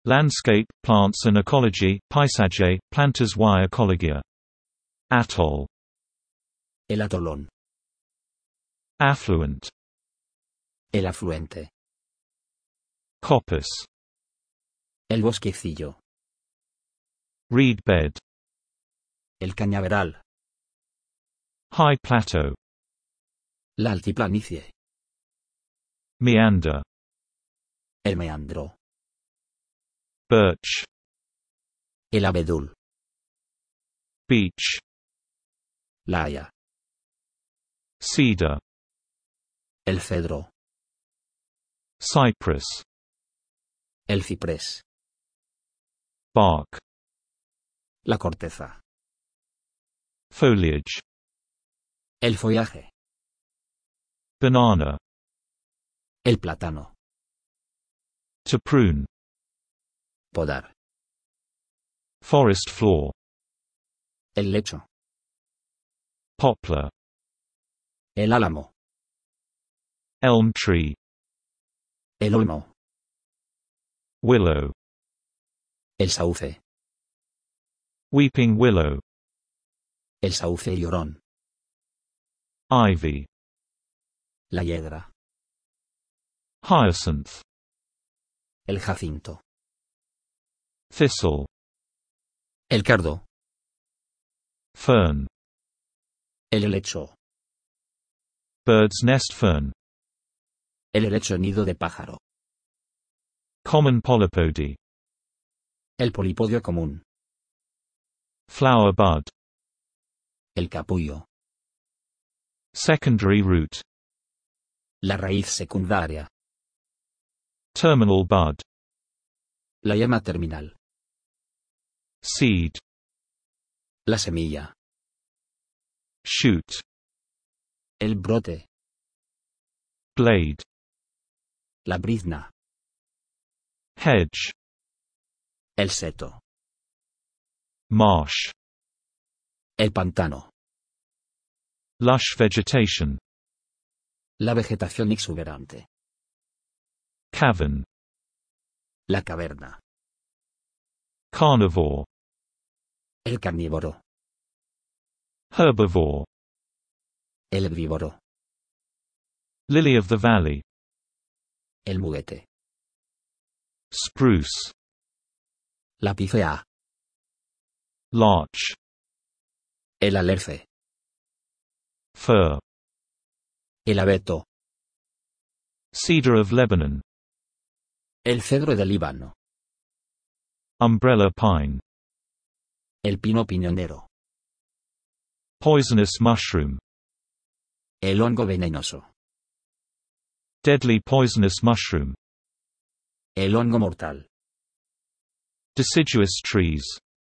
Landscape, plants and ecology, paisagem, plantas y ecología. Atoll. El atolón. Affluent. El afluente. Coppice. El bosquecillo. Reed bed. El cañaveral. High plateau. La altiplanicie. Meander. El meandro. Birch. El abedul. Beech. La haya. Cedar. El cedro. Cypress. El ciprés. Bark. La corteza. Foliage. El follaje. Banana. El plátano. To prune. Podar. Forest floor. El lecho. Poplar. El álamo. Elm tree. El olmo. Willow. El sauce. Weeping willow. El sauce llorón. Ivy. La hiedra. Hyacinth. El jacinto. Thistle. El cardo. Fern. El helecho. Bird's nest fern. El helecho nido de pájaro. Common polypody. El polipodio común. Flower bud. El capullo. Secondary root. La raíz secundaria. Terminal bud. La yema terminal. Seed. La semilla. Shoot. El brote. Blade. La brizna. Hedge. El seto. Marsh. El pantano. Lush vegetation. La vegetación exuberante. Cavern. La caverna. Carnivore. El carnívoro. Herbivore. El herbívoro. Lily of the valley. El muguete. Spruce. La picea. Larch. El alerce. Fir. El abeto. Cedar of Lebanon. El cedro del Líbano. Umbrella pine. El pino piñonero. Poisonous mushroom. El hongo venenoso. Deadly poisonous mushroom. El hongo mortal. Deciduous trees.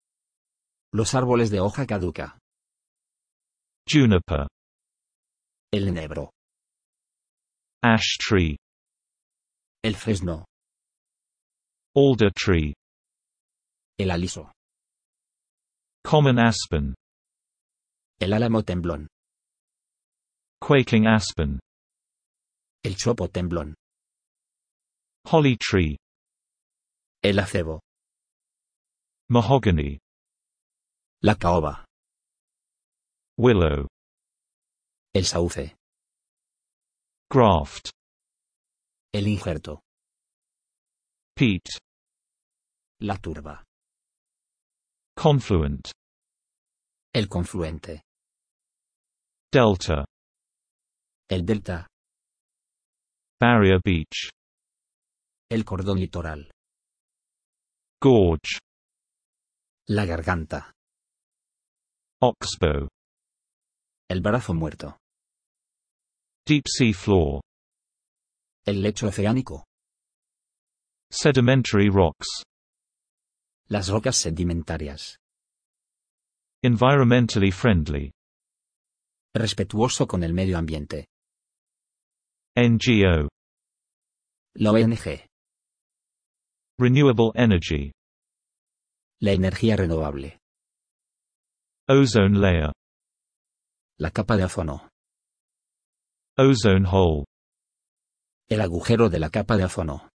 Los árboles de hoja caduca. Juniper. El enebro. Ash tree. El fresno. Alder tree. El aliso. Common aspen. El álamo temblón. Quaking aspen. El chopo temblón. Holly tree. El acebo. Mahogany. La caoba. Willow. El sauce. Graft. El injerto. Peat. La turba. Confluent. El confluente. Delta. El delta. Barrier beach. El cordón litoral. Gorge. La garganta. Oxbow. El brazo muerto. Deep sea floor. El lecho oceánico. Sedimentary rocks. Las rocas sedimentarias. Environmentally friendly. Respetuoso con el medio ambiente. NGO. La ONG. Renewable energy. La energía renovable. Ozone layer. La capa de ozono. Ozone hole. El agujero de la capa de ozono.